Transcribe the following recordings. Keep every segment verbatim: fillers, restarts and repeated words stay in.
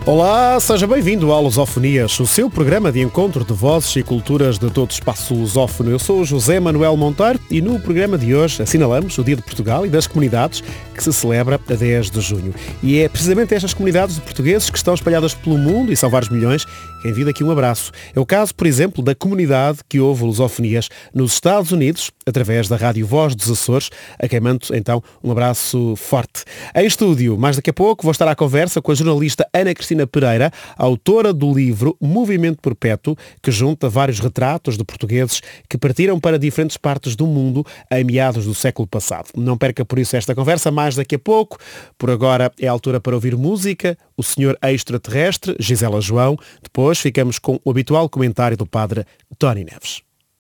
Olá, seja bem-vindo à Lusofonias, o seu programa de encontro de vozes e culturas de todo o espaço lusófono. Eu sou o José Manuel Monteiro e no programa de hoje assinalamos o Dia de Portugal e das Comunidades, que se celebra a dez de junho. E é precisamente estas comunidades de portugueses que estão espalhadas pelo mundo, e são vários milhões, que envio aqui um abraço. É o caso, por exemplo, da comunidade que ouve Lusofonias nos Estados Unidos, através da Rádio Voz dos Açores, a quem mando, então, um abraço forte. Em estúdio, mais daqui a pouco, vou estar à conversa com a jornalista Ana Cristina Pereira, autora do livro Movimento Perpétuo, que junta vários retratos de portugueses que partiram para diferentes partes do mundo em meados do século passado. Não perca por isso esta conversa, mais daqui a pouco. Por agora é a altura para ouvir música, o senhor extraterrestre, Gisela João. Depois ficamos com o habitual comentário do padre Tony Neves.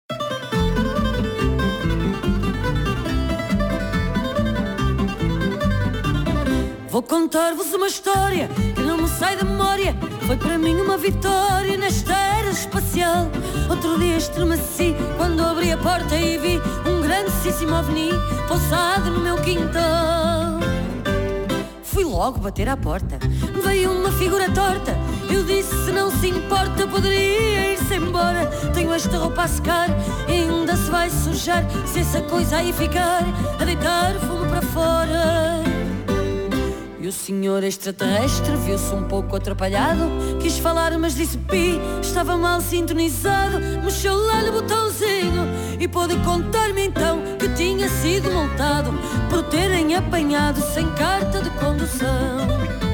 Vou contar-vos uma história que não me sai da memória. Foi para mim uma vitória nesta era espacial. Outro dia estremeci quando abri a porta e vi um grandíssimo ovni pousado no meu quintal. Fui logo bater à porta, veio uma figura torta. Eu disse, se não se importa, poderia ir-se embora. Tenho esta roupa a secar e ainda se vai sujar. Se essa coisa aí ficar a deitar fumo para fora. E o senhor extraterrestre viu-se um pouco atrapalhado. Quis falar mas disse pi, estava mal sintonizado. Mexeu lá no botãozinho e pôde contar-me então que tinha sido multado por terem apanhado sem carta de condução.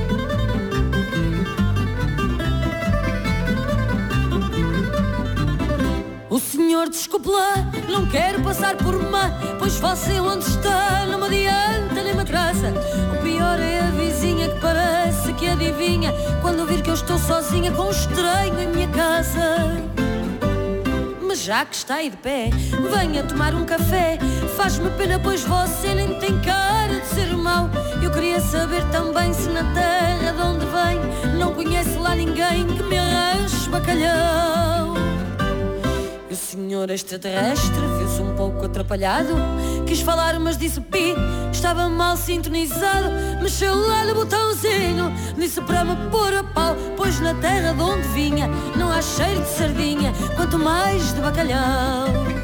O senhor desculpe lá, não quero passar por má, pois você onde está não me adianta nem me atrasa. O pior é a vizinha que parece que adivinha quando vir que eu estou sozinha com um estranho em minha casa. Mas já que está aí de pé, venha tomar um café. Faz-me pena pois você nem tem cara de ser mau. Eu queria saber também se na terra de onde vem não conhece lá ninguém que me arranje bacalhau. O senhor extraterrestre viu-se um pouco atrapalhado. Quis falar mas disse pi, estava mal sintonizado. Mexeu lá no botãozinho, disse para me pôr a pau, pois na terra de onde vinha não há cheiro de sardinha, quanto mais de bacalhau.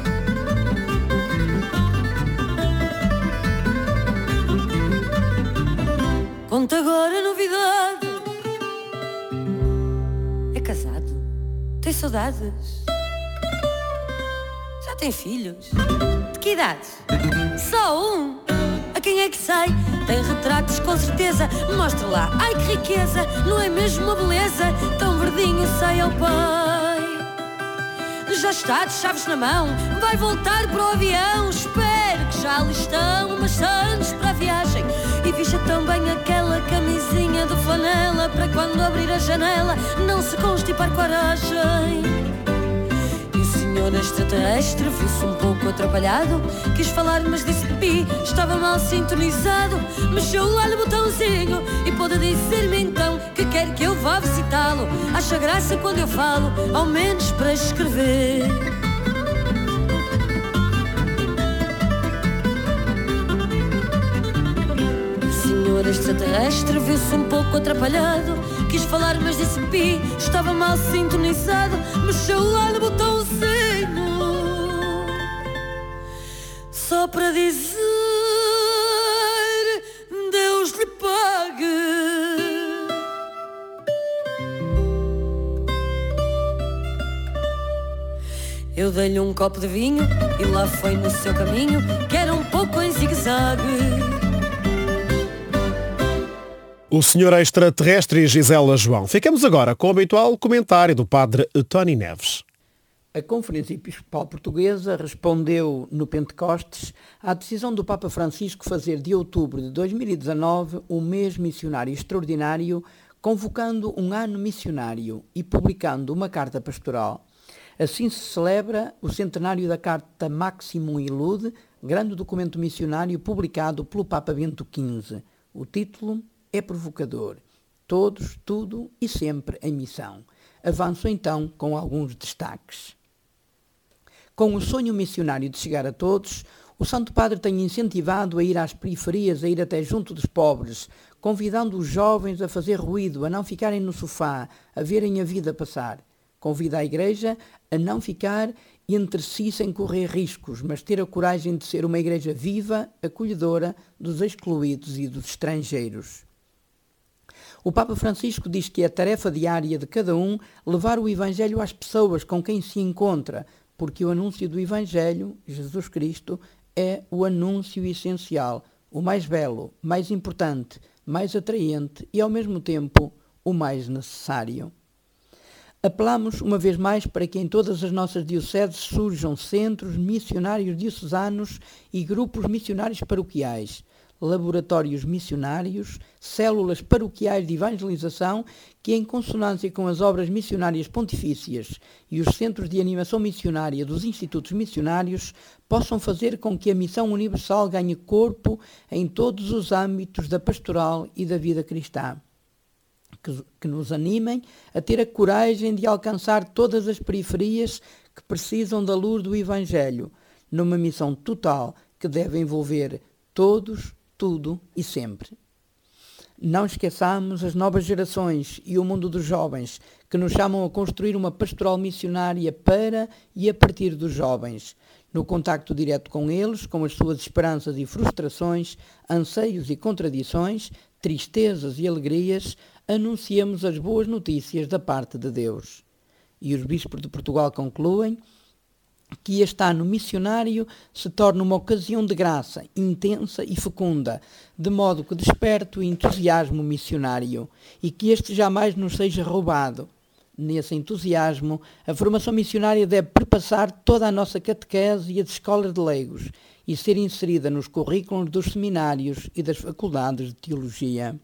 Conta agora a novidade. É casado? Tem saudades? Já tem filhos? De que idade? Só um? A quem é que sai? Tem retratos com certeza. Mostra lá, ai que riqueza. Não é mesmo uma beleza? Tão verdinho sai ao pai. Já está de chaves na mão, vai voltar para o avião. Espero que já ali estão umas sandes para a viagem. E vista também aquela camisinha de flanela, para quando abrir a janela não se constipar coragem. O senhor extraterrestre viu-se um pouco atrapalhado. Quis falar mas disse pi, estava mal sintonizado. Mexeu lá no botãozinho e pôde dizer-me então que quer que eu vá visitá-lo. Acha graça quando eu falo, ao menos para escrever. O senhor extraterrestre viu-se um pouco atrapalhado. Quis falar mas disse pi, estava mal sintonizado. Mexeu lá no botãozinho só para dizer Deus lhe pague. Eu dei-lhe um copo de vinho e lá foi no seu caminho, que era um pouco em zigue-zague. O senhor extraterrestre e Gisela João. Ficamos agora com o habitual comentário do padre Tony Neves. A Conferência Episcopal Portuguesa respondeu no Pentecostes à decisão do Papa Francisco fazer de outubro de dois mil e dezanove um mês missionário extraordinário, convocando um ano missionário e publicando uma carta pastoral. Assim se celebra o centenário da Carta Maximum Ilude, grande documento missionário publicado pelo Papa Bento quinze. O título é provocador. Todos, tudo e sempre em missão. Avanço então com alguns destaques. Com o sonho missionário de chegar a todos, o Santo Padre tem incentivado a ir às periferias, a ir até junto dos pobres, convidando os jovens a fazer ruído, a não ficarem no sofá, a verem a vida passar. Convida a Igreja a não ficar entre si sem correr riscos, mas ter a coragem de ser uma Igreja viva, acolhedora dos excluídos e dos estrangeiros. O Papa Francisco diz que é tarefa diária de cada um levar o Evangelho às pessoas com quem se encontra, porque o anúncio do Evangelho, Jesus Cristo, é o anúncio essencial, o mais belo, mais importante, mais atraente e, ao mesmo tempo, o mais necessário. Apelamos uma vez mais para que em todas as nossas dioceses surjam centros missionários diocesanos e grupos missionários paroquiais, laboratórios missionários, células paroquiais de evangelização que, em consonância com as obras missionárias pontifícias e os centros de animação missionária dos institutos missionários, possam fazer com que a missão universal ganhe corpo em todos os âmbitos da pastoral e da vida cristã. Que, que nos animem a ter a coragem de alcançar todas as periferias que precisam da luz do Evangelho, numa missão total que deve envolver todos, tudo e sempre. Não esqueçamos as novas gerações e o mundo dos jovens, que nos chamam a construir uma pastoral missionária para e a partir dos jovens, no contacto direto com eles, com as suas esperanças e frustrações, anseios e contradições, tristezas e alegrias, anunciemos as boas notícias da parte de Deus. E os bispos de Portugal concluem que este ano missionário se torne uma ocasião de graça intensa e fecunda, de modo que desperte o entusiasmo missionário e que este jamais nos seja roubado. Nesse entusiasmo, a formação missionária deve perpassar toda a nossa catequese e as escolas de leigos e ser inserida nos currículos dos seminários e das faculdades de teologia.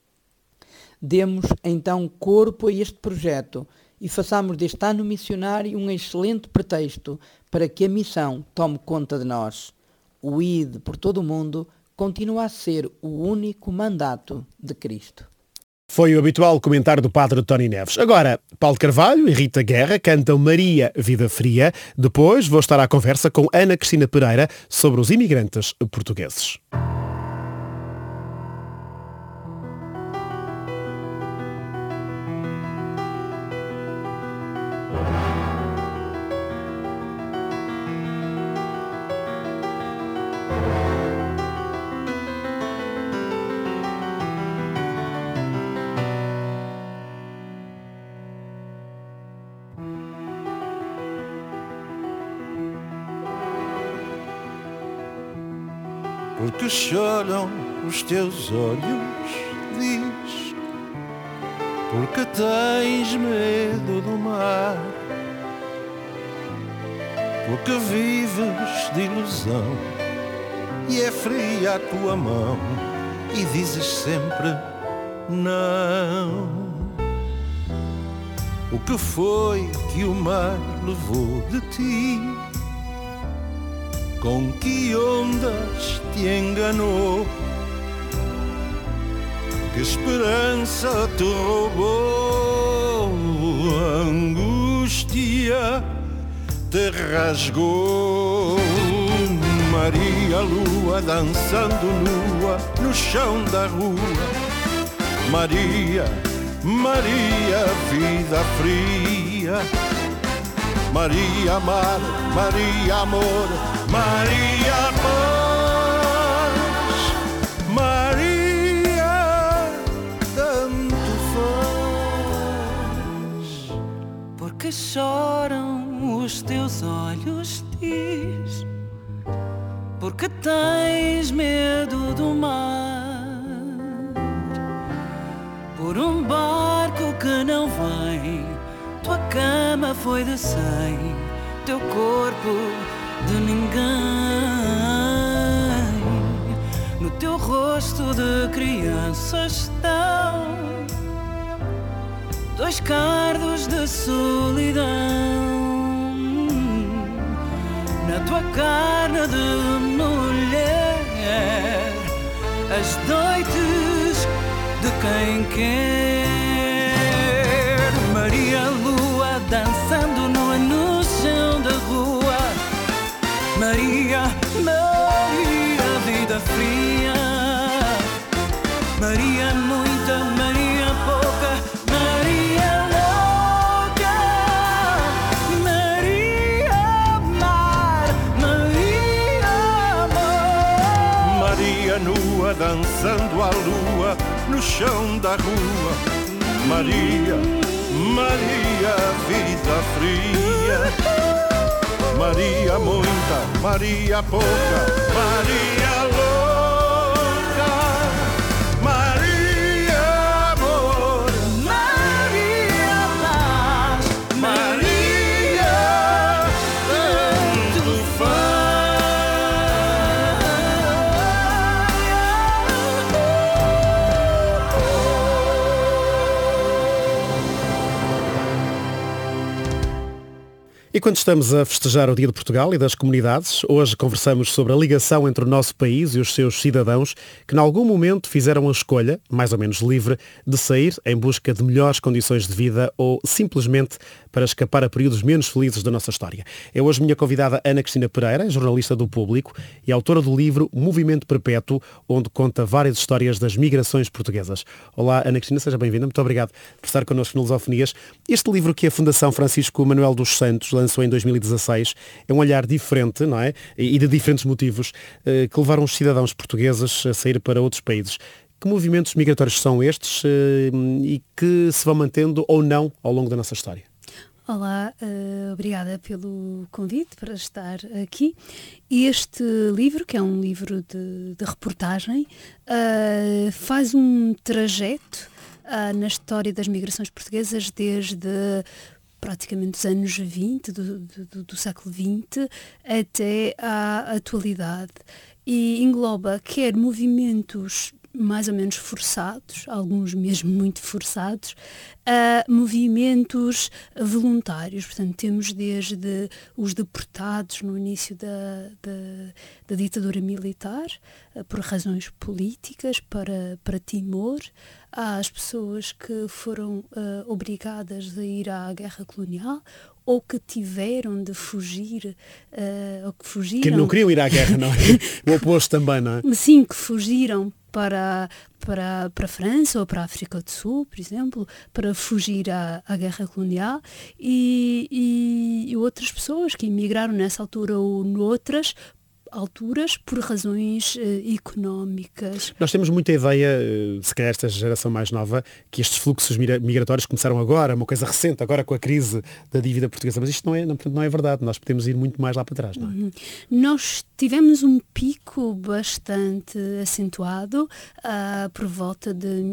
Demos, então, corpo a este projeto e façamos deste ano missionário um excelente pretexto para que a missão tome conta de nós. O I D por todo o mundo continua a ser o único mandato de Cristo. Foi o habitual comentário do padre Tony Neves. Agora, Paulo Carvalho e Rita Guerra cantam Maria, Vida Fria. Depois vou estar à conversa com Ana Cristina Pereira sobre os imigrantes portugueses. Porque choram os teus olhos, diz, porque tens medo do mar, porque vives de ilusão e é fria a tua mão e dizes sempre não. O que foi que o mar levou de ti? Com que ondas te enganou? Que esperança te roubou? A angústia te rasgou. Maria, lua dançando nua no chão da rua. Maria, Maria, vida fria. Maria, mar, Maria, amor, Maria, paz, Maria, tanto faz. Porque choram os teus olhos, diz, porque tens medo do mar, por um barco que não vem. Tua cama foi de cem, teu corpo de ninguém. No teu rosto de criança estão dois cardos de solidão. Na tua carne de mulher, as noites de quem quer. Maria, lua dançando nua no chão da rua. Maria, Maria, vida fria. Maria, dançando a lua no chão da rua. Maria, Maria, vida fria. Maria muita, Maria pouca, Maria louca, Maria amor, Maria paz, Maria tanto faz. E quando estamos a festejar o Dia de Portugal e das comunidades, hoje conversamos sobre a ligação entre o nosso país e os seus cidadãos que, em algum momento, fizeram a escolha, mais ou menos livre, de sair em busca de melhores condições de vida ou simplesmente para escapar a períodos menos felizes da nossa história. É hoje minha convidada Ana Cristina Pereira, jornalista do Público e autora do livro Movimento Perpétuo, onde conta várias histórias das migrações portuguesas. Olá, Ana Cristina, seja bem-vinda. Muito obrigado por estar connosco no Lusofonias. Este livro que a Fundação Francisco Manuel dos Santos lançou em dois mil e dezasseis é um olhar diferente, não é? E de diferentes motivos que levaram os cidadãos portugueses a sair para outros países. Que movimentos migratórios são estes e que se vão mantendo ou não ao longo da nossa história? Olá, uh, obrigada pelo convite para estar aqui. Este livro, que é um livro de, de reportagem, uh, faz um trajeto uh, na história das migrações portuguesas desde praticamente os anos vinte, do, do, do século vinte, até à atualidade. E engloba quer movimentos mais ou menos forçados, alguns mesmo muito forçados, a movimentos voluntários. Portanto, temos desde os deportados no início da, da, da ditadura militar, por razões políticas, para, para Timor, às pessoas que foram uh, obrigadas a ir à guerra colonial, ou que tiveram de fugir, uh, ou que fugiram... Que não queriam ir à guerra, não é? O oposto também, não é? Sim, que fugiram para, para, para a França ou para a África do Sul, por exemplo, para fugir à, à guerra colonial, e, e, e outras pessoas que emigraram nessa altura ou noutras alturas por razões uh, económicas. Nós temos muita ideia, se calhar esta geração mais nova, que estes fluxos migratórios começaram agora, uma coisa recente, agora com a crise da dívida portuguesa, mas isto não é, não, não é verdade, nós podemos ir muito mais lá para trás, não é? Uhum. Nós tivemos um pico bastante acentuado uh, por volta de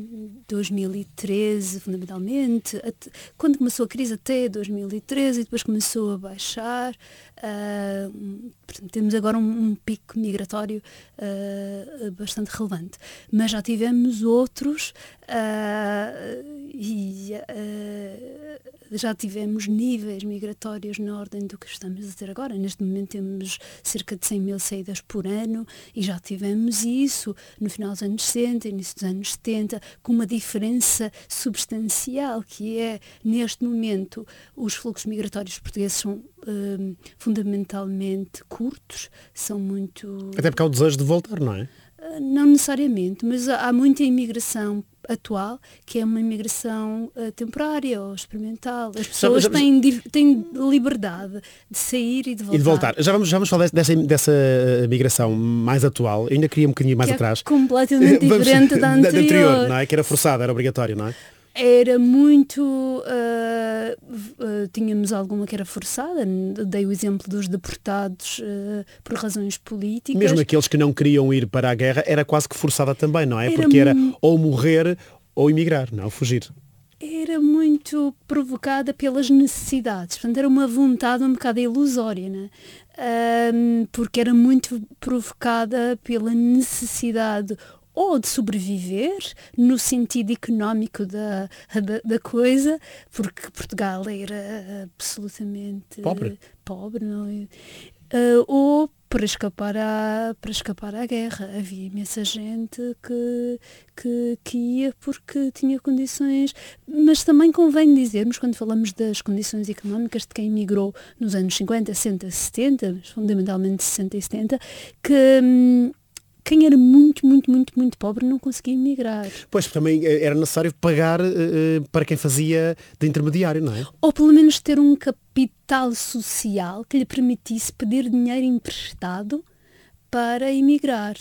dois mil e treze, fundamentalmente, até, quando começou a crise até dois mil e treze e depois começou a baixar. Uh, portanto, temos agora um, um pico migratório uh, bastante relevante, mas já tivemos outros uh, e uh, já tivemos níveis migratórios na ordem do que estamos a ter agora. Neste momento temos cerca de cem mil saídas por ano e já tivemos isso no final dos anos sessenta, início dos anos setenta, com uma diferença substancial, que é, neste momento, os fluxos migratórios portugueses são uh, fundamentalmente curtos, são muito... Até porque há o desejo de voltar, não é? Uh, não necessariamente, mas há muita imigração atual, que é uma imigração uh, temporária ou experimental. As pessoas já, já, têm, têm liberdade de sair e de voltar. E de voltar. Já vamos, já vamos falar dessa, dessa migração mais atual. Eu ainda queria um bocadinho mais que atrás. É completamente diferente da anterior. Da anterior, não é? Que era forçada, era obrigatório, não é? Era muito... Uh, uh, tínhamos alguma que era forçada. Dei o exemplo dos deportados uh, por razões políticas. Mesmo aqueles que não queriam ir para a guerra, era quase que forçada também, não é? Era Porque era ou morrer ou emigrar, não, fugir. Era muito provocada pelas necessidades. Portanto, era uma vontade um bocado ilusória, né? Um, porque era muito provocada pela necessidade ou de sobreviver, no sentido económico da, da, da coisa, porque Portugal era absolutamente pobre, pobre não é? Uh, ou para escapar, à, para escapar à guerra. Havia imensa gente que, que, que ia porque tinha condições, mas também convém dizermos, quando falamos das condições económicas de quem emigrou nos anos cinquenta, sessenta, setenta, mas fundamentalmente sessenta e setenta, que... Hum, quem era muito, muito, muito, muito pobre não conseguia emigrar. Pois, também era necessário pagar uh, para quem fazia de intermediário, não é? Ou pelo menos ter um capital social que lhe permitisse pedir dinheiro emprestado para emigrar.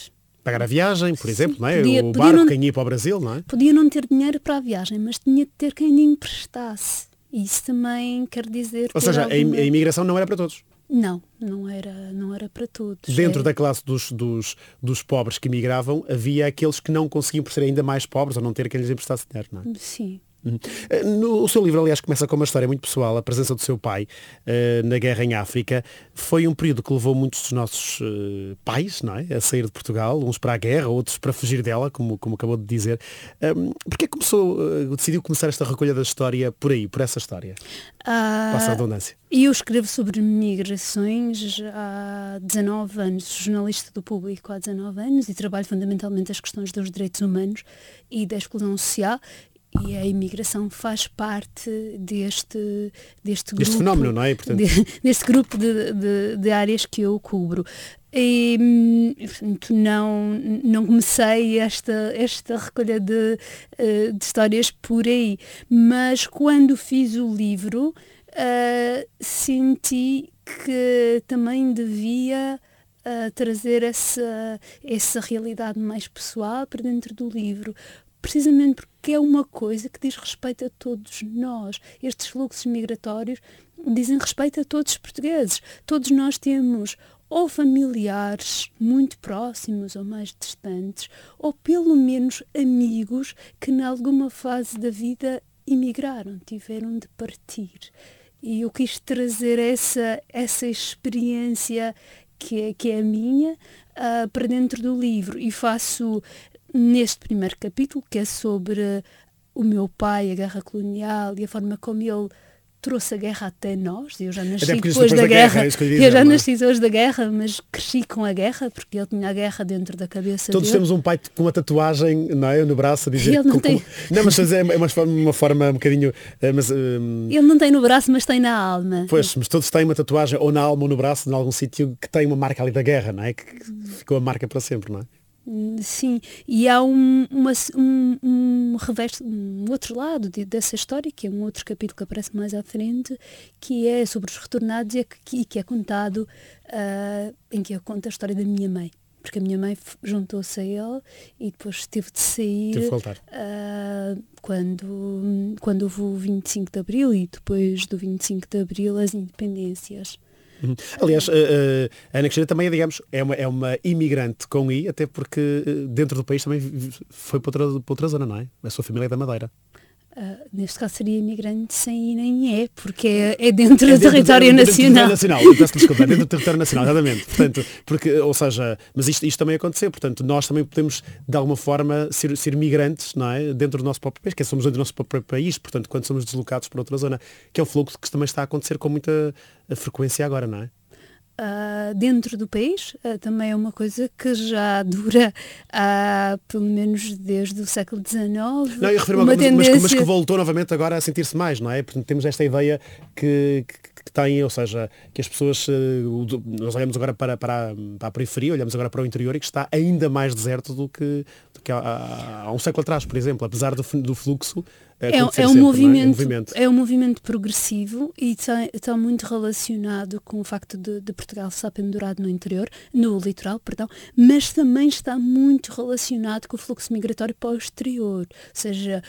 Pagar a viagem, por exemplo, não é? Podia, o podia barco, não, quem ia para o Brasil, não é? Podia não ter dinheiro para a viagem, mas tinha de ter quem lhe emprestasse. Isso também quer dizer... Ou seja, alguma... a imigração não era para todos. Não, não era, não era para todos. Dentro é... da classe dos, dos, dos pobres que migravam, havia aqueles que não conseguiam por ser ainda mais pobres ou não ter quem lhes emprestasse dinheiro, não é? Sim. No, o seu livro, aliás, começa com uma história muito pessoal, a presença do seu pai uh, na guerra em África. Foi um período que levou muitos dos nossos uh, pais, não é, a sair de Portugal, uns para a guerra, outros para fugir dela, como, como acabou de dizer. Um, Porquê começou, uh, decidiu começar esta recolha da história por aí, por essa história? Uh, Passa a redundância. Eu escrevo sobre migrações há dezanove anos, sou jornalista do Público há dezanove anos e trabalho fundamentalmente as questões dos direitos humanos e da exclusão social. E a imigração faz parte deste, deste grupo, deste fenómeno, não é? Portanto... De, deste grupo de, de, de áreas que eu cubro. E, portanto, não, não comecei esta, esta recolha de, de histórias por aí, mas quando fiz o livro uh, senti que também devia uh, trazer essa, essa realidade mais pessoal para dentro do livro. Precisamente porque é uma coisa que diz respeito a todos nós. Estes fluxos migratórios dizem respeito a todos os portugueses. Todos nós temos ou familiares muito próximos ou mais distantes, ou pelo menos amigos que em alguma fase da vida emigraram, tiveram de partir. E eu quis trazer essa, essa experiência que é, que é a minha uh, para dentro do livro e faço... Neste primeiro capítulo, que é sobre o meu pai, a guerra colonial e a forma como ele trouxe a guerra até nós. Eu já nasci depois, depois da, da guerra, guerra eu, eu já nasci depois da guerra, mas cresci com a guerra, porque ele tinha a guerra dentro da cabeça Todos dele. Temos um pai com uma tatuagem, não é, no braço a dizer... Ele não, com, tem... com... não mas é uma forma, uma forma um bocadinho... Mas, um... Ele não tem no braço, mas tem na alma. Pois, mas todos têm uma tatuagem ou na alma ou no braço, em algum sítio que tem uma marca ali da guerra, não é? Que ficou a marca para sempre, não é? Sim, e há um, uma, um, um, revés, um outro lado de, dessa história, que é um outro capítulo que aparece mais à frente, que é sobre os retornados e que, que é contado, uh, em que eu conto a história da minha mãe. Porque a minha mãe juntou-se a ele e depois teve de sair teve de voltar. Uh, quando, quando houve o vinte e cinco de Abril e depois do vinte e cinco de Abril as independências. Uhum. Aliás, a, a Ana Cristina também é, digamos, é uma, é uma imigrante com I, até porque dentro do país também foi para outra, para outra zona, não é? A sua família é da Madeira. Uh, neste caso seria imigrante sem I nem é, porque é, é dentro é do dentro, território dentro, nacional. Dentro do território nacional, eu peço desculpa, dentro do território nacional, exatamente. Portanto, porque, ou seja, mas isto, isto também aconteceu, portanto, nós também podemos, de alguma forma, ser, ser migrantes, não é? Dentro do nosso próprio país, que somos dentro do nosso próprio país, portanto, quando somos deslocados para outra zona, que é um fluxo que também está a acontecer com muita frequência agora, não é? Uh, dentro do país, uh, também é uma coisa que já dura uh, pelo menos desde o século dezenove. Não, eu refiro-me a tendência... mas, mas que voltou novamente agora a sentir-se mais, não é? Portanto, temos esta ideia que, que, que tem, ou seja, que as pessoas, uh, nós olhamos agora para, para, a, para a periferia, olhamos agora para o interior e que está ainda mais deserto do que, do que há, há, há um século atrás, por exemplo, apesar do, do fluxo. É, é, um sempre, movimento, é? É, um movimento. é um movimento progressivo e está, está muito relacionado com o facto de, de Portugal estar pendurado no interior, no litoral, perdão, mas também está muito relacionado com o fluxo migratório para o exterior. Ou seja,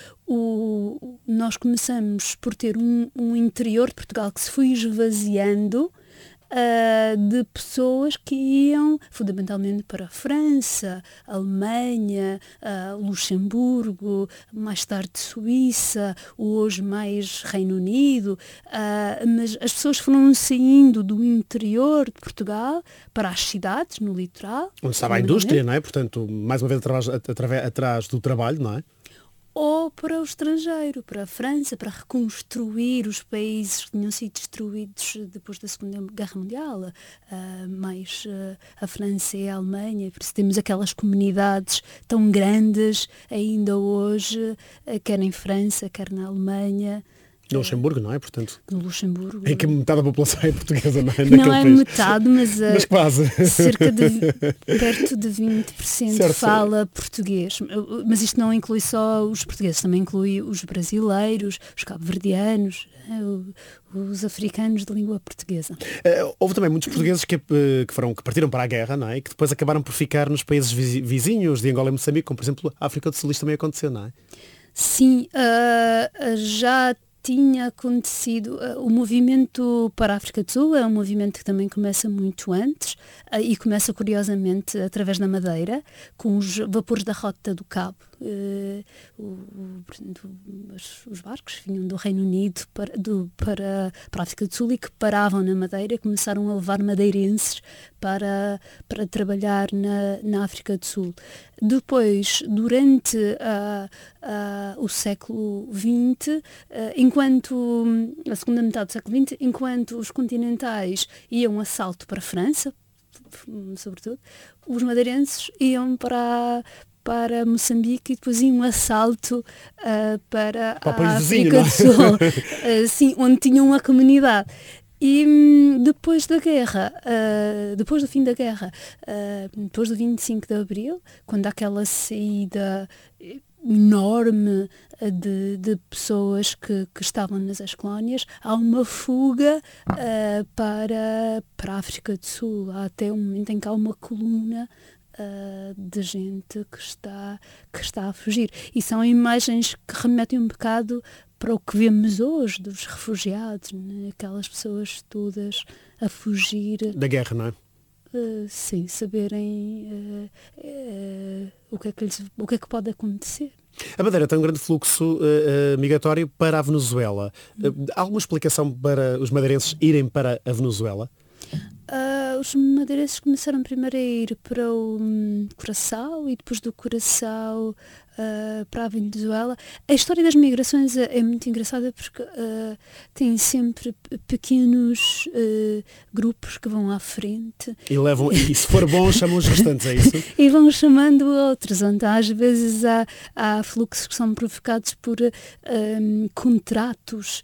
o, nós começamos por ter um, um interior de Portugal que se foi esvaziando Uh, de pessoas que iam fundamentalmente para a França, a Alemanha, uh, Luxemburgo, mais tarde Suíça, hoje mais Reino Unido, uh, mas as pessoas foram saindo do interior de Portugal para as cidades, no litoral. Onde estava a indústria, não é? Portanto, mais uma vez atrás, atrás, atrás do trabalho, não é? Ou para o estrangeiro, para a França, para reconstruir os países que tinham sido destruídos depois da Segunda Guerra Mundial, uh, mais uh, a França e a Alemanha. Por isso temos aquelas comunidades tão grandes ainda hoje, uh, quer em França, quer na Alemanha. No Luxemburgo, não é? Portanto, no Luxemburgo. em que metade da população é portuguesa, não é? Não é país. metade, mas, mas quase. cerca de perto de vinte por cento certo, fala português. Mas isto não inclui só os portugueses, também inclui os brasileiros, os cabo-verdianos, os africanos de língua portuguesa. Uh, houve também muitos portugueses que, que, foram, que partiram para a guerra, não é? E que depois acabaram por ficar nos países vizinhos de Angola e Moçambique, como por exemplo a África do Sul. Isto também aconteceu, não é? Sim, uh, já tinha acontecido. Uh, o movimento para a África do Sul é um movimento que também começa muito antes uh, e começa curiosamente através da Madeira, com os vapores da Rota do Cabo. Uh, o, o, portanto, os, os barcos vinham do Reino Unido para, do, para, para a África do Sul e que paravam na Madeira e começaram a levar madeirenses para, para trabalhar na, na África do Sul. Depois, durante uh, uh, o século vinte, uh, enquanto a segunda metade do século vinte, enquanto os continentais iam a salto para a França, sobretudo, os madeirenses iam para para Moçambique e depois iam um assalto uh, para, para a vizinho, África do Sul, uh, sim, onde tinham uma comunidade. E hum, depois da guerra, uh, depois do fim da guerra, uh, depois do vinte e cinco de Abril, quando há aquela saída enorme de, de pessoas que, que estavam nas ex-colónias, há uma fuga uh, para, para a África do Sul. Há até um momento em que há uma coluna Uh, de gente que está, que está a fugir. E são imagens que remetem um bocado para o que vemos hoje dos refugiados, né? Aquelas pessoas todas a fugir. Da guerra, não é? Uh, sim, saberem uh, uh, o, que é que lhes, o que é que pode acontecer. A Madeira tem um grande fluxo uh, uh, migratório para a Venezuela. Uh, há alguma explicação para os madeirenses irem para a Venezuela? Uh, os madeirenses começaram primeiro a ir para o um, Curaçao e depois do Curaçao uh, para a Venezuela. A história das migrações é, é muito engraçada porque uh, tem sempre pequenos uh, grupos que vão à frente. E levam, e se for bom, chamam os restantes, é isso? E vão chamando outros. Então, às vezes há, há fluxos que são provocados por um, contratos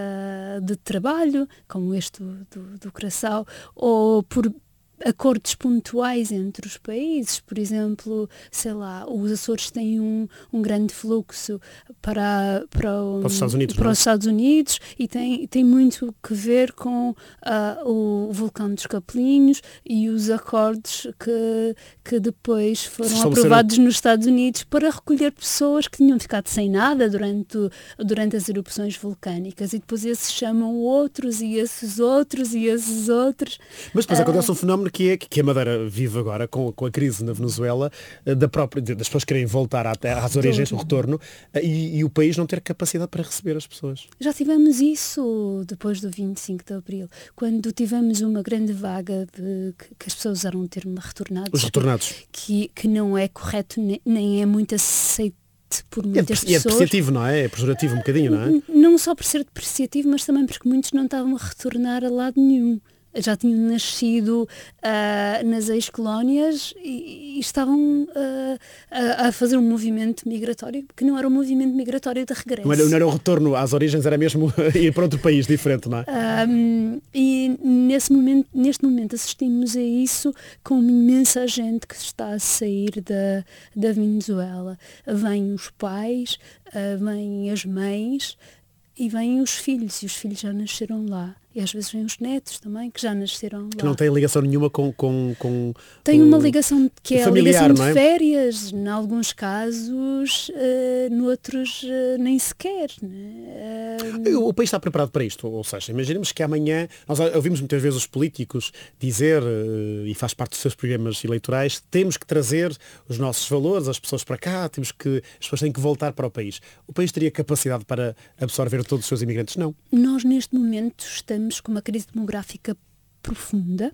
uh, de trabalho, como este do, do, do Curaçao, ou por acordos pontuais entre os países. Por exemplo, sei lá, os Açores têm um, um grande fluxo para, para, um, para os Estados Unidos, para não é? os Estados Unidos e tem, tem muito que ver com uh, o vulcão dos Capelinhos e os acordos que, que depois foram aprovados nos Estados Unidos para recolher pessoas que tinham ficado sem nada durante, durante as erupções vulcânicas, e depois esses chamam outros e esses outros e esses outros. Mas depois uh, acontece um fenómeno que é que a Madeira vive agora com, com a crise na Venezuela, da própria, das pessoas querem voltar à, às origens, o retorno, e, e o país não ter capacidade para receber as pessoas. Já tivemos isso depois do vinte e cinco de Abril, quando tivemos uma grande vaga de que, que as pessoas usaram o termo retornados. Os retornados. Que, que não é correto, nem, nem é muito aceito por muitas é, pessoas. E é depreciativo, não é? É pejorativo um bocadinho, não é? Não só por ser depreciativo, mas também porque muitos não estavam a retornar a lado nenhum. Já tinham nascido uh, nas ex-colónias e, e estavam uh, a, a fazer um movimento migratório que não era um movimento migratório de regresso. Não era, não era o retorno às origens, era mesmo ir para outro país diferente, não é? Um, e nesse momento, neste momento assistimos a isso com uma imensa gente que está a sair da, da Venezuela. Vêm os pais, uh, vêm as mães e vêm os filhos, e os filhos já nasceram lá. E às vezes vêm os netos também, que já nasceram lá. Que não têm ligação nenhuma com... com, com Tem com uma ligação que é familiar, a ligação de é? férias, em alguns casos, uh, noutros uh, nem sequer. Né? Uh... O país está preparado para isto, ou seja, imaginemos que amanhã, nós ouvimos muitas vezes os políticos dizer, uh, e faz parte dos seus programas eleitorais, temos que trazer os nossos valores, as pessoas para cá, temos que, as pessoas têm que voltar para o país. O país teria capacidade para absorver todos os seus imigrantes? Não. Nós neste momento estamos com uma crise demográfica profunda,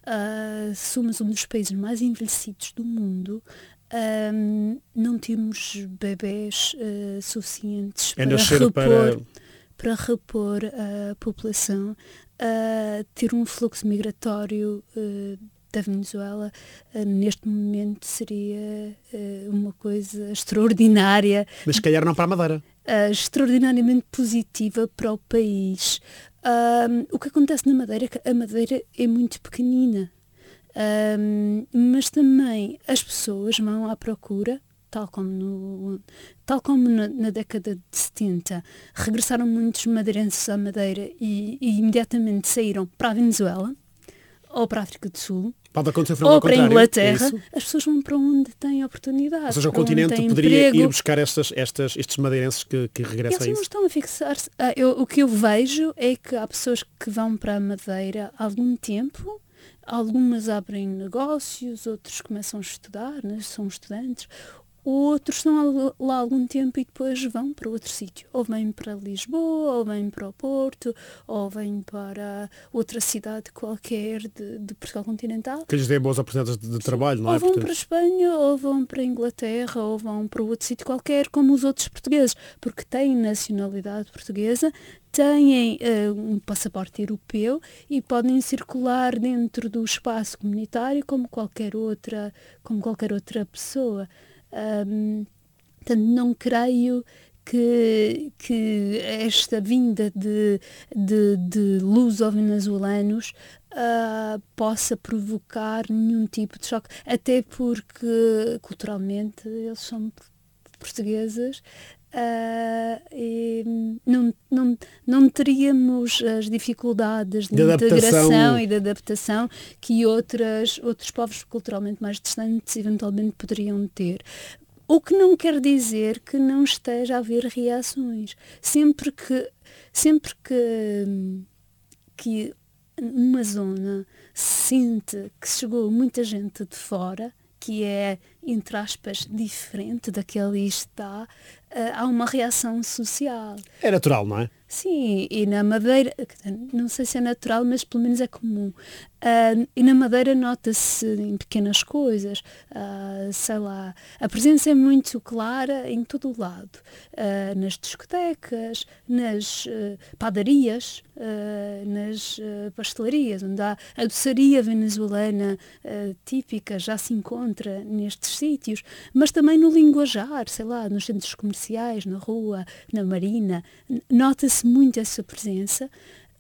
uh, somos um dos países mais envelhecidos do mundo, um, não temos bebés uh, suficientes é para repor, para... para repor a população, uh, ter um fluxo migratório uh, da Venezuela uh, neste momento seria uh, uma coisa extraordinária. Mas se calhar não para a Madeira. uh, extraordinariamente positiva para o país. Um, o que acontece na Madeira é que a Madeira é muito pequenina, um, mas também as pessoas vão à procura, tal como, no, tal como na, na década de setenta, regressaram muitos madeirenses à Madeira e, e imediatamente saíram para a Venezuela ou para a África do Sul. Pode acontecer ou para a Inglaterra, é as pessoas vão para onde têm oportunidade. Ou seja, o continente poderia emprego. ir buscar estas, estas, estes madeirenses que, que regressam Eles a isso. não estão a fixar-se. Ah, eu, o que eu vejo é que há pessoas que vão para a Madeira há algum tempo, algumas abrem negócios, outros começam a estudar, né? São estudantes, outros estão lá há algum tempo e depois vão para outro sítio. Ou vêm para Lisboa, ou vêm para o Porto, ou vêm para outra cidade qualquer de, de Portugal continental. Que lhes dê boas oportunidades de, de trabalho, não é? Ou vão Portanto... para a Espanha, ou vão para a Inglaterra, ou vão para outro sítio qualquer, como os outros portugueses, porque têm nacionalidade portuguesa, têm uh, um passaporte europeu e podem circular dentro do espaço comunitário como qualquer outra, como qualquer outra pessoa. Um, portanto, não creio que, que esta vinda de, de, de luso-venezuelanos uh, possa provocar nenhum tipo de choque, até porque culturalmente eles são portugueses. Uh, e não, não, não teríamos as dificuldades de, de integração adaptação. e de adaptação que outras, outros povos culturalmente mais distantes eventualmente poderiam ter. O que não quer dizer que não esteja a haver reações. Sempre que, sempre que, que uma zona sente que chegou muita gente de fora, que é, entre aspas, diferente da que ali está, uh, há uma reação social. É natural, não é? Sim, e na Madeira, não sei se é natural, mas pelo menos é comum. Uh, e na Madeira nota-se em pequenas coisas, uh, sei lá, a presença é muito clara em todo o lado, uh, nas discotecas, nas uh, padarias, uh, nas uh, pastelarias, onde há a doçaria venezuelana uh, típica, já se encontra nestes sítios, mas também no linguajar, sei lá, nos centros comerciais, na rua, na marina, nota-se muito essa presença.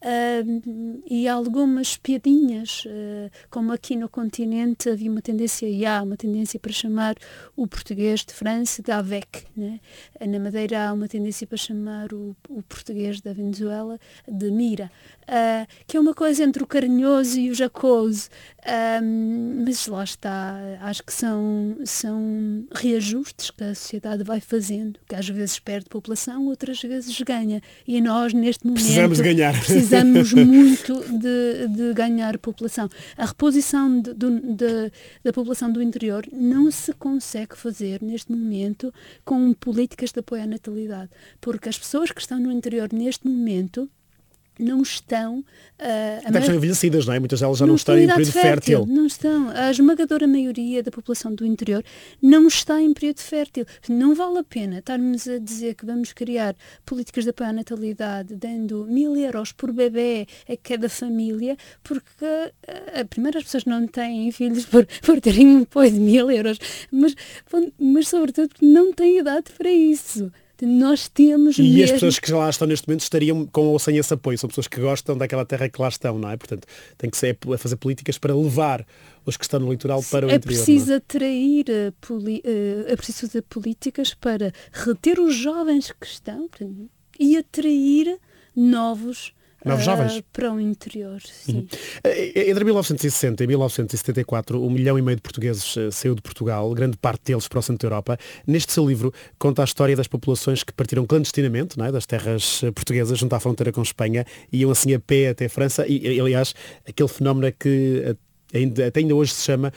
Uh, e algumas piadinhas, uh, como aqui no continente havia uma tendência, e há uma tendência para chamar o português de França de avec, né? Na Madeira há uma tendência para chamar o, o português da Venezuela de mira, uh, que é uma coisa entre o carinhoso e o jacoso, uh, mas lá está, acho que são, são reajustes que a sociedade vai fazendo, que às vezes perde população, outras vezes ganha, e nós neste momento precisamos ganhar. Precisamos muito de, de ganhar população. A reposição de, de, da população do interior não se consegue fazer neste momento com políticas de apoio à natalidade, porque as pessoas que estão no interior neste momento não estão... Uh, Até que são envelhecidas, não é? Muitas delas já não, não estão em período fértil. Não estão. A esmagadora maioria da população do interior não está em período fértil. Não vale a pena estarmos a dizer que vamos criar políticas de apoio à natalidade dando mil euros por bebê a cada família, porque uh, primeiro as pessoas não têm filhos por, por terem um apoio de mil euros, mas, mas sobretudo não têm idade para isso. Nós temos e mesmo... as pessoas que lá estão neste momento estariam com ou sem esse apoio, são pessoas que gostam daquela terra que lá estão, não é? Portanto, tem que ser a fazer políticas para levar os que estão no litoral para o é interior. Preciso não é? atrair, poli... é preciso fazer políticas para reter os jovens que estão e atrair novos Novos jovens. Uh, para o interior, sim. Uhum. Entre mil novecentos e sessenta e mil novecentos e setenta e quatro, um milhão e meio de portugueses uh, saiu de Portugal, grande parte deles para o centro da Europa. Neste seu livro, conta a história das populações que partiram clandestinamente, não é, das terras portuguesas, junto à fronteira com Espanha, iam assim a pé até a França, e, aliás, aquele fenómeno é que... Ainda, até ainda hoje se chama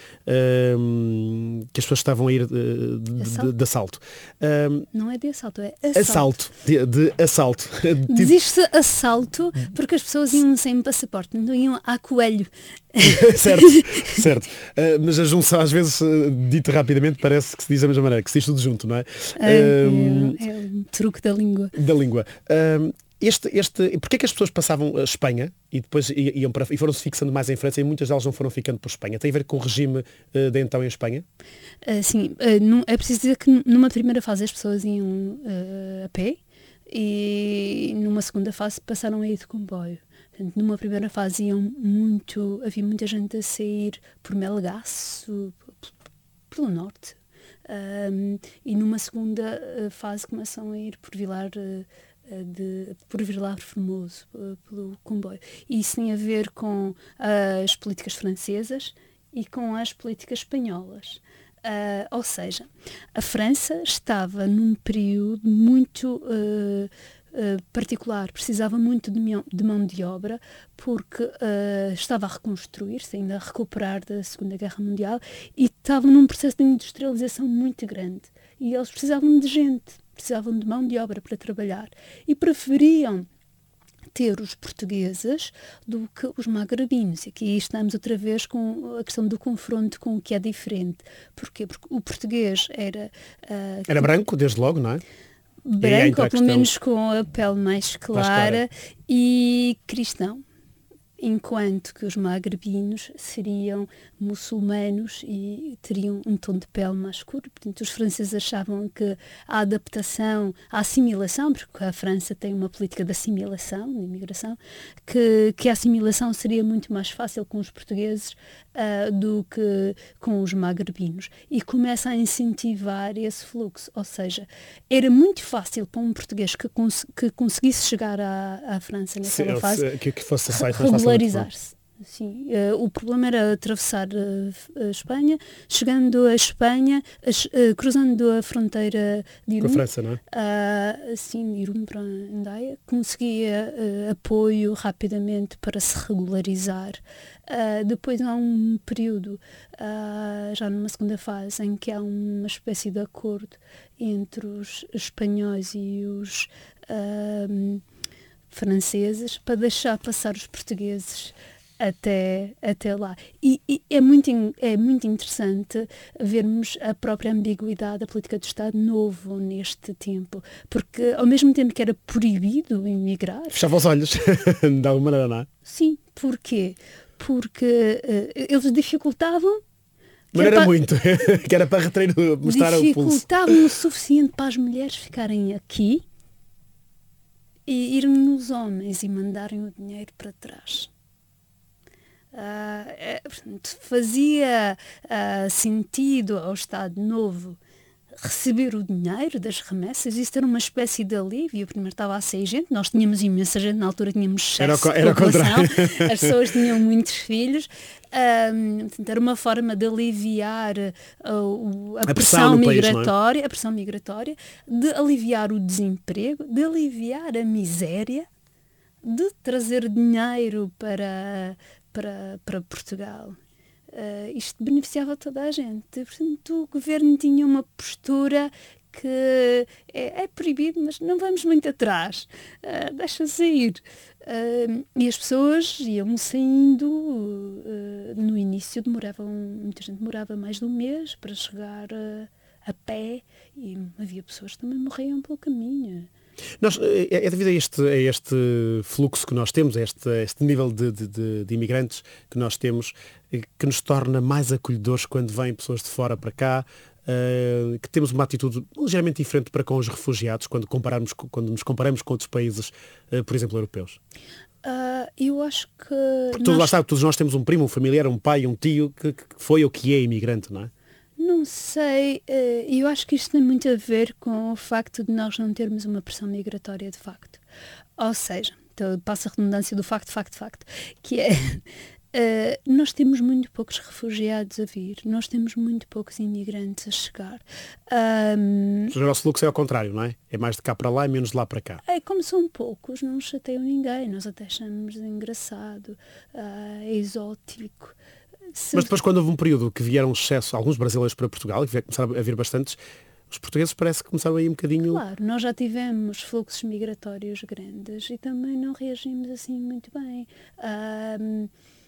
uh, que as pessoas estavam a ir uh, de, assalto? De, de assalto. Uh, não é de assalto, é assalto. Assalto, de, de assalto. Diz-se assalto porque as pessoas iam sem passaporte, não iam a coelho. certo, certo. Uh, mas a junção, às vezes, uh, dito rapidamente, parece que se diz da mesma maneira, que se diz tudo junto, não é? É, uh, é, é um truque da língua. Da língua. Uh, Este, este, porquê é que as pessoas passavam a Espanha e depois iam para, e foram-se fixando mais em França e muitas delas não foram ficando por Espanha? Tem a ver com o regime uh, de então em Espanha? Uh, sim, uh, não, é preciso dizer que numa primeira fase as pessoas iam uh, a pé, e numa segunda fase passaram a ir de comboio. Portanto, numa primeira fase iam muito, havia muita gente a sair por Melgaço, pelo norte, um, e numa segunda fase começam a ir por Vilar de, por Vilar Formoso, pelo comboio. E isso tem a ver com as políticas francesas e com as políticas espanholas. Uh, ou seja, a França estava num período muito uh, uh, particular, precisava muito de, mão, de mão de obra, porque uh, estava a reconstruir-se, ainda a recuperar da Segunda Guerra Mundial, e estava num processo de industrialização muito grande. E eles precisavam de gente, precisavam de mão de obra para trabalhar. E preferiam ter os portugueses do que os magrebinos. E aqui estamos outra vez com a questão do confronto com o que é diferente. Porquê? Porque o português era... Uh, era branco, desde logo, não é? Branco, ou pelo menos com a pele mais clara, mais clara. E cristão. Enquanto que os magrebinos seriam muçulmanos e teriam um tom de pele mais escuro. Portanto, os franceses achavam que a adaptação, a assimilação, porque a França tem uma política de assimilação, de imigração, que, que a assimilação seria muito mais fácil com os portugueses uh, do que com os magrebinos. E começa a incentivar esse fluxo. Ou seja, era muito fácil para um português que, cons que conseguisse chegar à, à França naquela se, fase, que, que fosse regularizar-se. Sim, uh, o problema era atravessar uh, a Espanha, chegando à Espanha, uh, cruzando a fronteira de Irum, com a França, não é? Uh, sim, de Irum para Andaia, conseguia uh, apoio rapidamente para se regularizar. Uh, depois há um período, uh, já numa segunda fase, em que há uma espécie de acordo entre os espanhóis e os uh, franceses para deixar passar os portugueses até, até lá. E, e é, muito, é muito interessante vermos a própria ambiguidade da política do Estado Novo neste tempo, porque ao mesmo tempo que era proibido emigrar... Fechava os olhos, de alguma maneira, não é? Sim, porquê? Porque uh, eles dificultavam... Mas era para, muito, que era para retrair, mostrar o pulso. Dificultavam o suficiente para as mulheres ficarem aqui e irem os homens e mandarem o dinheiro para trás. Uh, é, portanto, fazia uh, sentido ao Estado Novo receber o dinheiro das remessas. Isso era uma espécie de alívio. Primeiro estava a sair gente, nós tínhamos imensa gente, na altura tínhamos excesso era, era de população, as pessoas tinham muitos filhos. Um, portanto, era uma forma de aliviar uh, a, a, a pressão, pressão migratória, país, é? a pressão migratória, de aliviar o desemprego, de aliviar a miséria, de trazer dinheiro para, para, para Portugal. Uh, isto beneficiava toda a gente. Portanto, o governo tinha uma postura que é, é proibido, mas não vamos muito atrás. Uh, deixa sair. Uh, e as pessoas iam saindo. Uh, no início demoravam, muita gente demorava mais de um mês para chegar uh, a pé, e havia pessoas que também morriam pelo caminho. Nós, é, é devido a este, a este fluxo que nós temos, a este, a este nível de, de, de imigrantes que nós temos, que nos torna mais acolhedores quando vêm pessoas de fora para cá, uh, que temos uma atitude ligeiramente diferente para com os refugiados quando, compararmos, quando nos comparamos com outros países, uh, por exemplo, europeus? Uh, eu acho que... Porque todos, nós... lá está, todos nós temos um primo, um familiar, um pai, um tio que, que foi ou que é imigrante, não é? Não sei, eu acho que isto tem muito a ver com o facto de nós não termos uma pressão migratória de facto. Ou seja, então passa a redundância do facto, facto, facto, que é, uh, nós temos muito poucos refugiados a vir, nós temos muito poucos imigrantes a chegar. Um, o nosso fluxo é ao contrário, não é? É mais de cá para lá e menos de lá para cá. É, como são poucos, não chateiam ninguém, nós até achamos engraçado, uh, exótico. Mas depois, quando houve um período que vieram excesso, alguns brasileiros para Portugal, que começaram a vir bastantes, os portugueses parece que começaram aí um bocadinho... Claro, nós já tivemos fluxos migratórios grandes e também não reagimos assim muito bem. Um,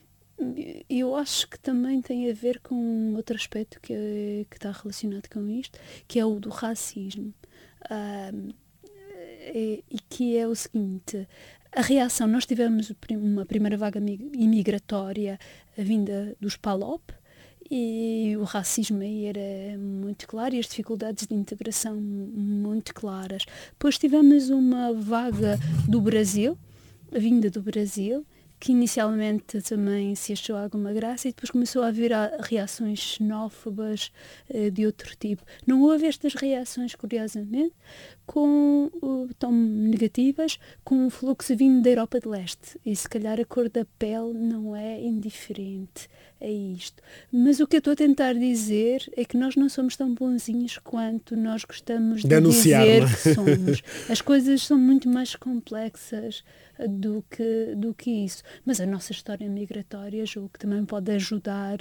eu acho que também tem a ver com outro aspecto que, é, que está relacionado com isto, que é o do racismo. Um, e, e que é o seguinte... A reação, nós tivemos uma primeira vaga imigratória vinda dos PALOP e o racismo aí era muito claro e as dificuldades de integração muito claras. Depois tivemos uma vaga do Brasil, vinda do Brasil, que inicialmente também se achou alguma graça e depois começou a haver reações xenófobas uh, de outro tipo. Não houve estas reações, curiosamente, com, uh, tão negativas, com o fluxo vindo da Europa de Leste. E se calhar a cor da pele não é indiferente a isto. Mas o que eu estou a tentar dizer é que nós não somos tão bonzinhos quanto nós gostamos de, de anunciar, dizer não é? que somos. As coisas são muito mais complexas do que, do que isso. Mas a nossa história migratória julgo que também pode ajudar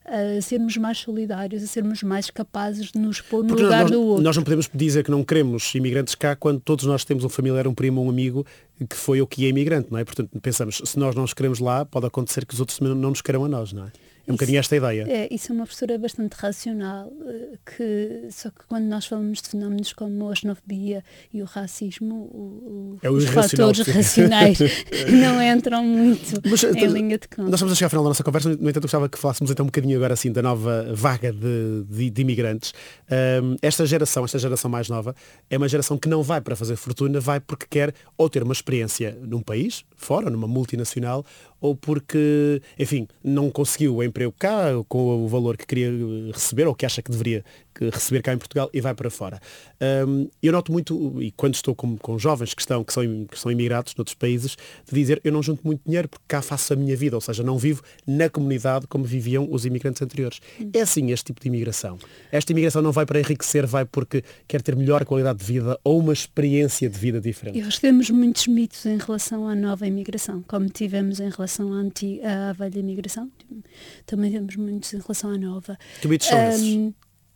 a sermos mais solidários, a sermos mais capazes de nos pôr no Porque lugar nós, do outro. Nós não podemos dizer que não queremos imigrantes cá quando todos nós temos um familiar, um primo, um amigo que foi ou que é imigrante, não é? Portanto, pensamos, se nós não os queremos lá, pode acontecer que os outros também não nos queiram a nós, não é? É um bocadinho esta ideia. É, isso é uma postura bastante racional, que, só que quando nós falamos de fenómenos como a xenofobia e o racismo, o, o, é o os irracional, fatores racionais não entram muito Mas, em então, linha de conta. Nós estamos a chegar ao final da nossa conversa, no entanto gostava que falássemos então um bocadinho agora assim da nova vaga de, de, de imigrantes. Um, esta geração, esta geração mais nova, é uma geração que não vai para fazer fortuna, vai porque quer ou ter uma experiência num país, fora, numa multinacional, ou porque, enfim, não conseguiu o emprego cá com o valor que queria receber ou que acha que deveria receber cá em Portugal e vai para fora. Um, eu noto muito, e quando estou com, com jovens que, estão, que, são, que são imigrados noutros países, de dizer eu não junto muito dinheiro porque cá faço a minha vida, ou seja, não vivo na comunidade como viviam os imigrantes anteriores. Hum. É assim este tipo de imigração. Esta imigração não vai para enriquecer, vai porque quer ter melhor qualidade de vida ou uma experiência de vida diferente. Eu acho que temos muitos mitos em relação à nova imigração, como tivemos em relação à, antiga, à velha imigração, também temos muitos em relação à nova. Que mitos são um, esses?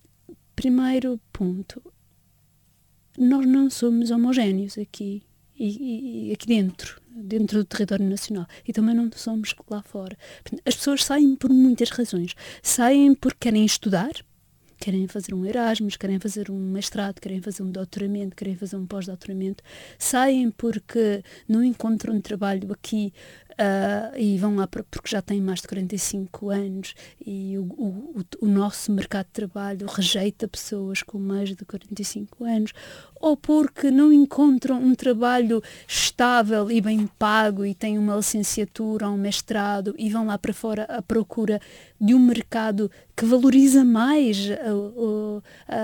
Primeiro ponto, nós não somos homogéneos aqui, e, e, aqui dentro, dentro do território nacional, e também não somos lá fora. As pessoas saem por muitas razões. Saem porque querem estudar, querem fazer um Erasmus, querem fazer um mestrado, querem fazer um doutoramento, querem fazer um pós-doutoramento. Saem porque não encontram trabalho aqui uh, e vão lá porque já têm mais de quarenta e cinco anos e o, o, o nosso mercado de trabalho rejeita pessoas com mais de quarenta e cinco anos, ou porque não encontram um trabalho estável e bem pago e têm uma licenciatura ou um mestrado e vão lá para fora à procura de um mercado que valoriza mais a,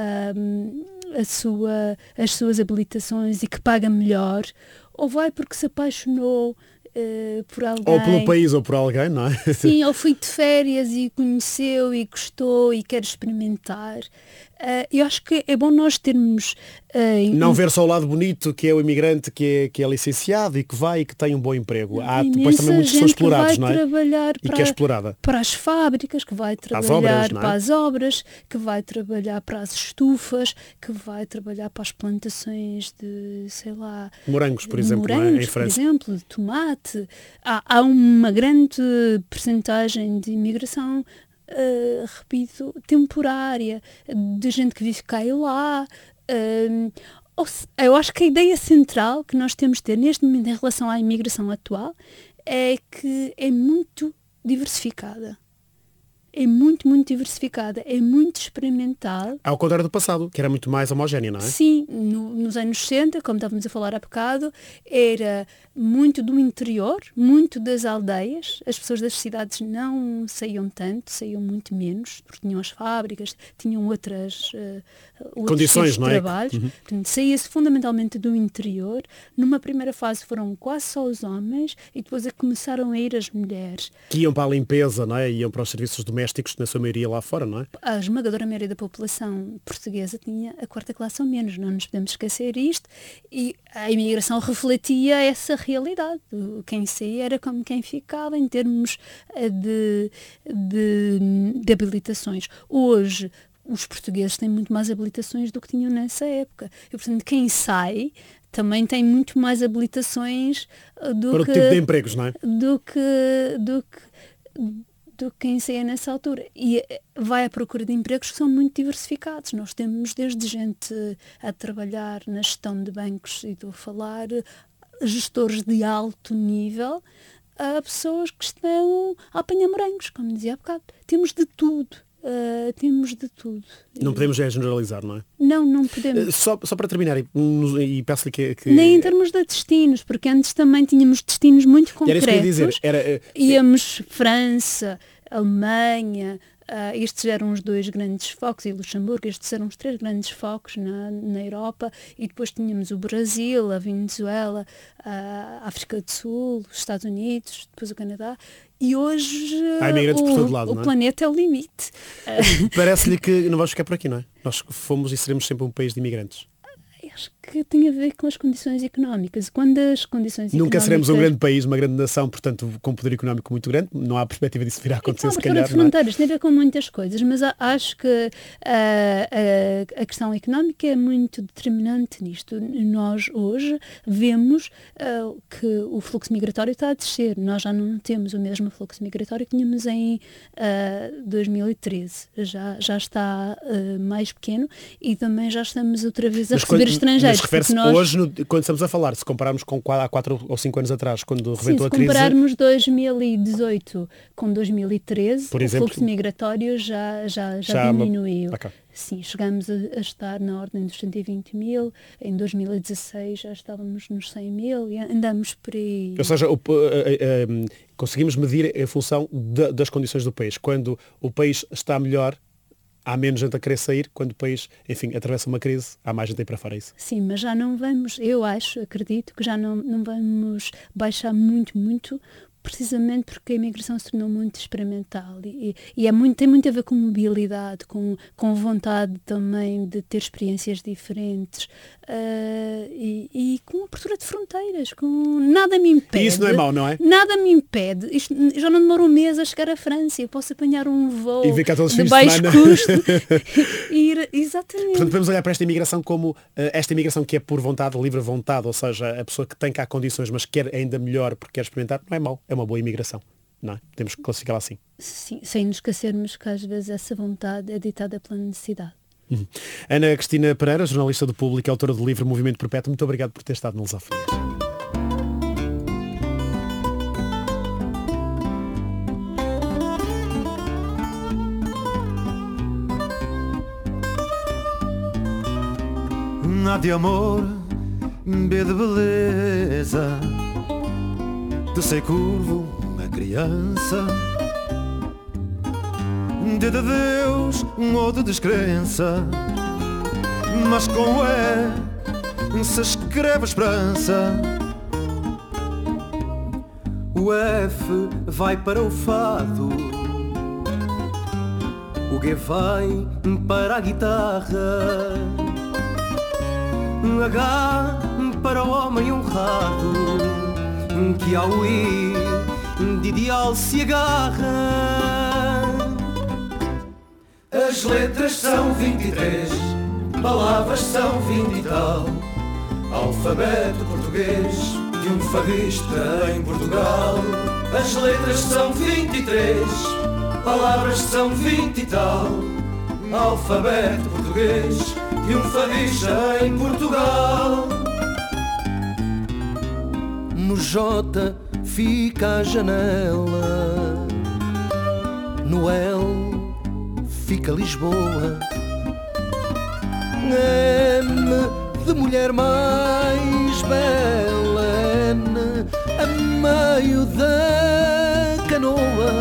a, a sua, as suas habilitações e que paga melhor, ou vai porque se apaixonou uh, por alguém. Ou pelo país ou por alguém, não é? Sim, ou foi de férias e conheceu e gostou e quer experimentar. Uh, eu acho que é bom nós termos... Uh, não ver só o lado bonito, que é o imigrante que é, que é licenciado e que vai e que tem um bom emprego. Há depois também muitos que são explorados, não é? Trabalhar e para, que é explorada. Para as fábricas, que vai trabalhar obras, é? Para as obras, que vai trabalhar para as estufas, que vai trabalhar para as plantações de, sei lá... Morangos, por exemplo, morangos, não é? Em França. Por exemplo, de tomate. Há, há uma grande percentagem de imigração Uh, repito, temporária, de gente que vive cá e lá. Uh, ou se, eu acho que a ideia central que nós temos de ter neste momento em relação à imigração atual é que é muito diversificada. É muito, muito diversificada, é muito experimental. Ao contrário do passado, que era muito mais homogéneo, não é? Sim, no, nos anos sessenta, como estávamos a falar há bocado, era muito do interior, muito das aldeias. As pessoas das cidades não saíam tanto, saíam muito menos, porque tinham as fábricas, tinham outras uh, condições, não é? Trabalhos. Uhum. Portanto, saía-se fundamentalmente do interior. Numa primeira fase foram quase só os homens e depois é que começaram a ir as mulheres. Que iam para a limpeza, não é? Iam para os serviços domésticos. domésticos, na sua maioria lá fora, não é? A esmagadora maioria da população portuguesa tinha a quarta classe ou menos, não nos podemos esquecer isto, e a imigração refletia essa realidade. Quem saía era como quem ficava em termos de, de, de habilitações. Hoje, os portugueses têm muito mais habilitações do que tinham nessa época. E, portanto, quem sai também tem muito mais habilitações do Para que... o tipo de empregos, não é? Do que... Do que do que quem saia nessa altura. E vai à procura de empregos que são muito diversificados. Nós temos desde gente a trabalhar na gestão de bancos, e estou a falar gestores de alto nível, a pessoas que estão a apanhar morangos, como dizia há bocado. Temos de tudo. uh, temos de tudo. Não podemos é generalizar, não é? Não, não podemos. Só, só para terminar, e, e peço-lhe que, que... Nem em termos de destinos, porque antes também tínhamos destinos muito concretos. Era isso que eu ia dizer. Era, Íamos França, Alemanha, uh, estes eram os dois grandes focos, e Luxemburgo, estes eram os três grandes focos na, na Europa, e depois tínhamos o Brasil, a Venezuela, a África do Sul, os Estados Unidos, depois o Canadá. E hoje há imigrantes o, por todo lado, o não é? planeta é o limite. Parece-lhe que não vamos ficar por aqui, não é? Nós fomos e seremos sempre um país de imigrantes. Acho que tem a ver com as condições económicas. Quando as condições Nunca económicas... seremos um grande país, uma grande nação, portanto, com um poder económico muito grande. Não há perspectiva disso vir a acontecer, então, se a calhar. de fronteiras tem a ver com muitas coisas, mas acho que uh, a, a questão económica é muito determinante nisto. Nós hoje vemos uh, que o fluxo migratório está a descer. Nós já não temos o mesmo fluxo migratório que tínhamos em uh, dois mil e treze. Já, já está uh, mais pequeno e também já estamos outra vez a mas receber quando, estrangeiros. Mas refere-se nós... hoje, no, quando estamos a falar, se compararmos com há quatro ou cinco anos atrás, quando rebentou a crise... se compararmos dois mil e dezoito com dois mil e treze, por o exemplo, fluxo migratório já, já, já, já diminuiu. Okay. Sim, chegamos a, a estar na ordem dos cento e vinte mil, em dois mil e dezasseis já estávamos nos cem mil e andamos por aí. Ou seja, o, uh, uh, uh, conseguimos medir em função de, das condições do país. Quando o país está melhor, há menos gente a querer sair. Quando o país, enfim, atravessa uma crise, há mais gente a ir para fora, é isso? Sim, mas já não vamos, eu acho, acredito que já não, não vamos baixar muito, muito, precisamente porque a imigração se tornou muito experimental e, e é muito, tem muito a ver com mobilidade, com, com vontade também de ter experiências diferentes uh, e, e com abertura de fronteiras, com nada me impede. E isso não é mau, não é? Nada me impede. Isto, já não demora um mês a chegar à França, eu posso apanhar um voo e ver cá todos de os baixo de custo e ir, exatamente. Portanto, podemos olhar para esta imigração como uh, esta imigração que é por vontade, livre vontade, ou seja, a pessoa que tem cá condições, mas quer ainda melhor porque quer experimentar, não é mau. É uma boa imigração, não é? Temos que classificá-la assim. Sim, sem nos esquecermos que às vezes essa vontade é ditada pela necessidade. Uhum. Ana Cristina Pereira, jornalista do Público, autora do livro Movimento Perpétuo, muito obrigado por ter estado no Lusofonias. A de amor, B de beleza, de ser curvo, uma criança, D de Deus ou de descrença, mas com E se escreve esperança. O F vai para o fado, o G vai para a guitarra, H para o homem honrado, que ao I de ideal se agarra. As letras são vinte e três, palavras são vinte e tal, alfabeto português de um fadista em Portugal. As letras são vinte e três, palavras são vinte e tal, alfabeto português de um fadista em Portugal. No J fica a janela, no L fica Lisboa, M de mulher mais bela, N a meio da canoa.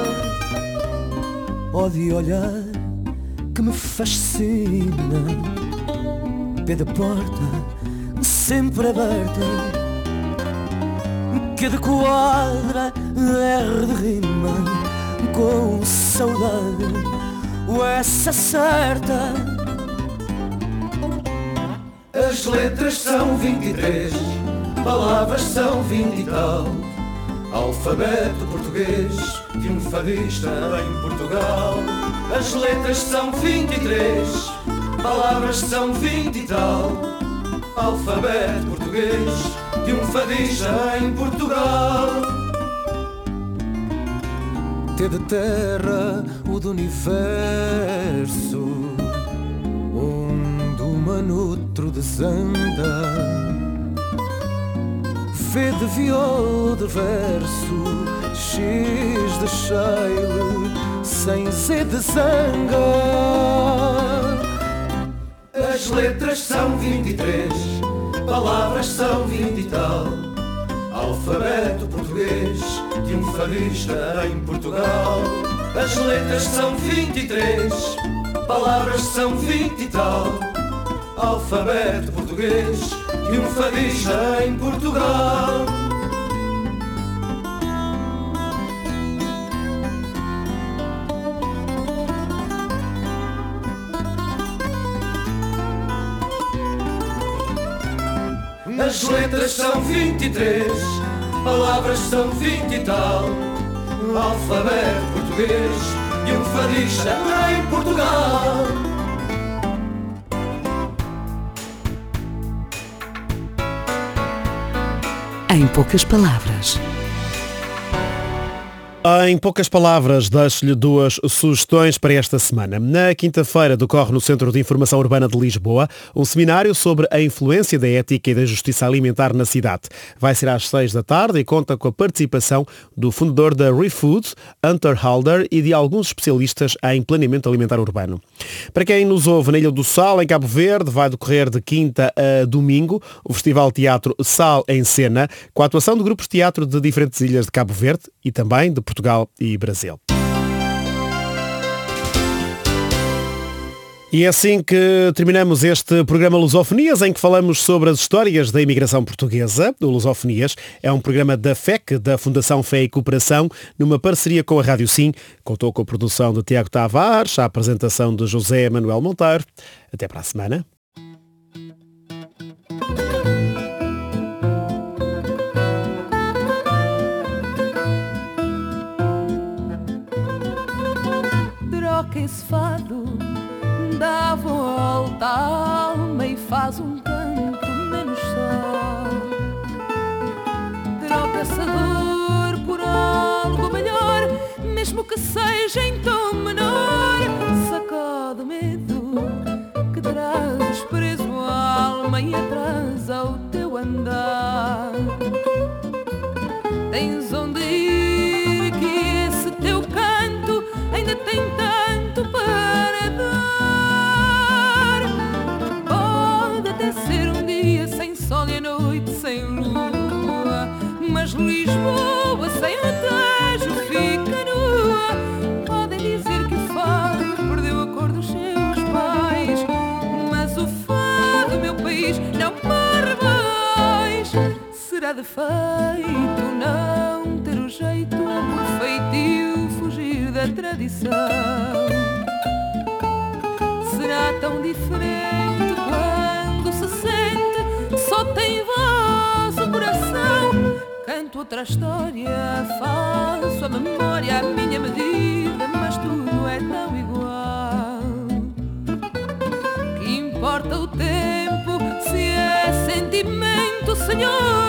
Ó de olhar que me fascina, P de porta sempre aberta, que de quadra, R de rima, com saudade, o S acerta. As letras são vinte e três, palavras são vinte e tal, alfabeto português de um fadista em Portugal. As letras são vinte e três, palavras são vinte e tal, alfabeto português de um fadista em Portugal. T de terra, o do universo, onde o manutro desanda. V de violo de verso, X de cheile, sem Z de zanga. As letras são vinte e três, palavras são vinte e tal. Alfabeto português de um fadista em Portugal. As letras são vinte e três, palavras são vinte e tal. Alfabeto português de um fadista em Portugal. As letras são vinte e três, palavras são vinte e tal. Alfabeto português de um fadista em Portugal. Em poucas palavras. Em poucas palavras, deixo-lhe duas sugestões para esta semana. Na quinta-feira decorre no Centro de Informação Urbana de Lisboa um seminário sobre a influência da ética e da justiça alimentar na cidade. Vai ser às seis da tarde e conta com a participação do fundador da ReFood, Hunter Halder, e de alguns especialistas em planeamento alimentar urbano. Para quem nos ouve na Ilha do Sal, em Cabo Verde, vai decorrer de quinta a domingo o Festival Teatro Sal em Cena, com a atuação de grupos de teatro de diferentes ilhas de Cabo Verde e também de Portugal e Brasil. E é assim que terminamos este programa Lusofonias, em que falamos sobre as histórias da imigração portuguesa. O Lusofonias é um programa da F E C, da Fundação Fé e Cooperação, numa parceria com a Rádio Sim. Contou com a produção de Tiago Tavares, a apresentação de José Manuel Monteiro. Até para a semana. Troca esse fado, dá a volta à alma e faz um canto menos só. Troca essa dor por algo melhor, mesmo que seja em tom menor. Sacode o medo que trazes preso à alma e atrasa o teu andar. Tens onde ir, que esse teu canto ainda tem tanto para dar. Pode até ser um dia sem sol e a noite sem lua, mas Lisboa sem o Tejo fica nua. Podem dizer que o fado perdeu a cor dos seus pais, mas o fado, meu país, não morre mais. Será defeito não ter o jeito, por feitio fugir da tradição. Será tão diferente quando se sente, só tem voz o coração. Canto outra história, faço a memória à minha medida, mas tudo é tão igual. Que importa o tempo se é sentimento, Senhor?